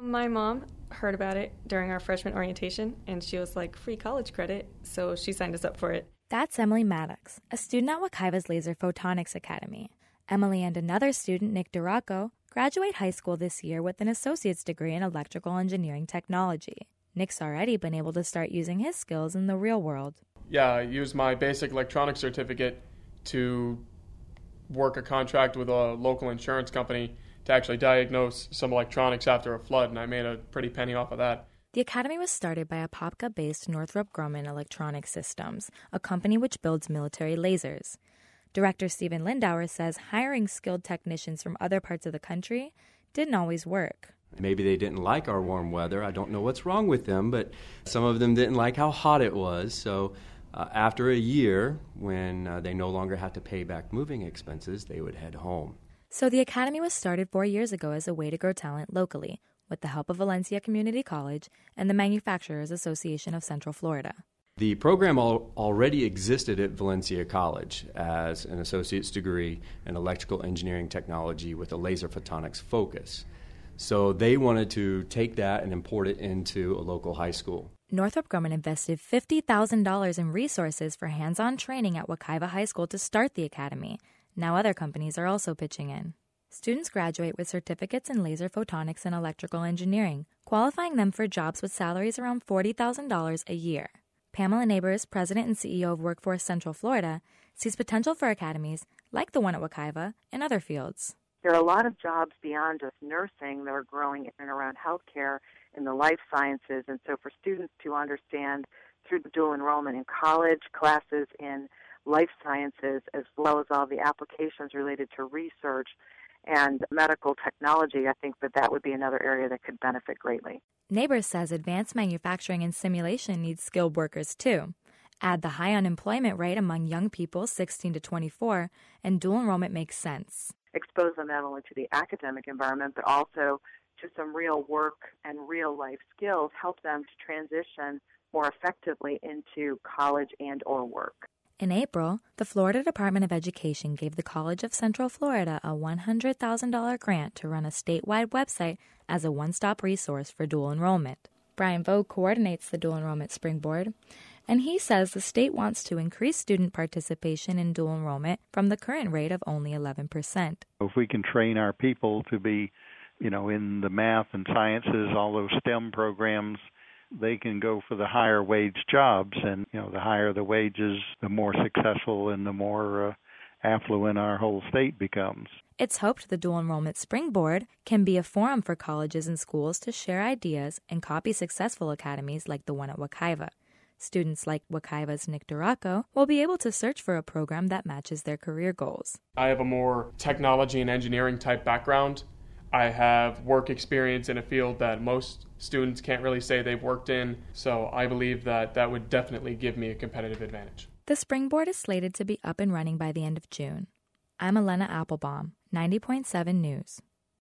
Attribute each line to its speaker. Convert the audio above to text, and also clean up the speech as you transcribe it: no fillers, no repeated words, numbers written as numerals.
Speaker 1: My mom heard about it during our freshman orientation, and she was like, free college credit, so she signed us up for it.
Speaker 2: That's Emily Maddox, a student at Wekiva's Laser Photonics Academy. Emily and another student, Nick Duraco, graduate high school this year with an associate's degree in electrical engineering technology. Nick's already been able to start using his skills in the real world.
Speaker 3: Yeah, I used my basic electronics certificate to work a contract with a local insurance company to actually diagnose some electronics after a flood, and I made a pretty penny off of that.
Speaker 2: The academy was started by Apopka-based Northrop Grumman Electronic Systems, a company which builds military lasers. Director Stephen Lindauer says hiring skilled technicians from other parts of the country didn't always work.
Speaker 4: Maybe they didn't like our warm weather. I don't know what's wrong with them, but some of them didn't like how hot it was. So after a year, when they no longer had to pay back moving expenses, they would head home.
Speaker 2: So the academy was started 4 years ago as a way to grow talent locally, with the help of Valencia Community College and the Manufacturers Association of Central Florida.
Speaker 4: The program already existed at Valencia College as an associate's degree in electrical engineering technology with a laser photonics focus. So they wanted to take that and import it into a local high school.
Speaker 2: Northrop Grumman invested $50,000 in resources for hands-on training at Wekiva High School to start the academy. Now other companies are also pitching in. Students graduate with certificates in laser photonics and electrical engineering, qualifying them for jobs with salaries around $40,000 a year. Pamela Neighbors, president and CEO of Workforce Central Florida, sees potential for academies like the one at Wekiva in other fields.
Speaker 5: There are a lot of jobs beyond just nursing that are growing in and around healthcare in the life sciences. And so for students to understand through the dual enrollment in college, classes in life sciences, as well as all the applications related to research and medical technology, I think that would be another area that could benefit greatly.
Speaker 2: Neighbors says advanced manufacturing and simulation needs skilled workers too. Add the high unemployment rate among young people 16 to 24, and dual enrollment makes sense.
Speaker 5: Expose them not only to the academic environment, but also to some real work and real life skills, help them to transition more effectively into college and or work.
Speaker 2: In April, the Florida Department of Education gave the College of Central Florida a $100,000 grant to run a statewide website as a one-stop resource for dual enrollment. Brian Vogue coordinates the Dual Enrollment Springboard, and he says the state wants to increase student participation in dual enrollment from the current rate of only 11%.
Speaker 6: If we can train our people to be, in the math and sciences, all those STEM programs, they can go for the higher wage jobs, and the higher the wages, the more successful and the more affluent our whole state becomes.
Speaker 2: It's hoped the Dual Enrollment Springboard can be a forum for colleges and schools to share ideas and copy successful academies like the one at Wekiva. Students like Wekiva's Nick Duraco will be able to search for a program that matches their career goals.
Speaker 3: I have a more technology and engineering type background. I have work experience in a field that most students can't really say they've worked in, so I believe that would definitely give me a competitive advantage.
Speaker 2: The Springboard is slated to be up and running by the end of June. I'm Elena Applebaum, 90.7 News.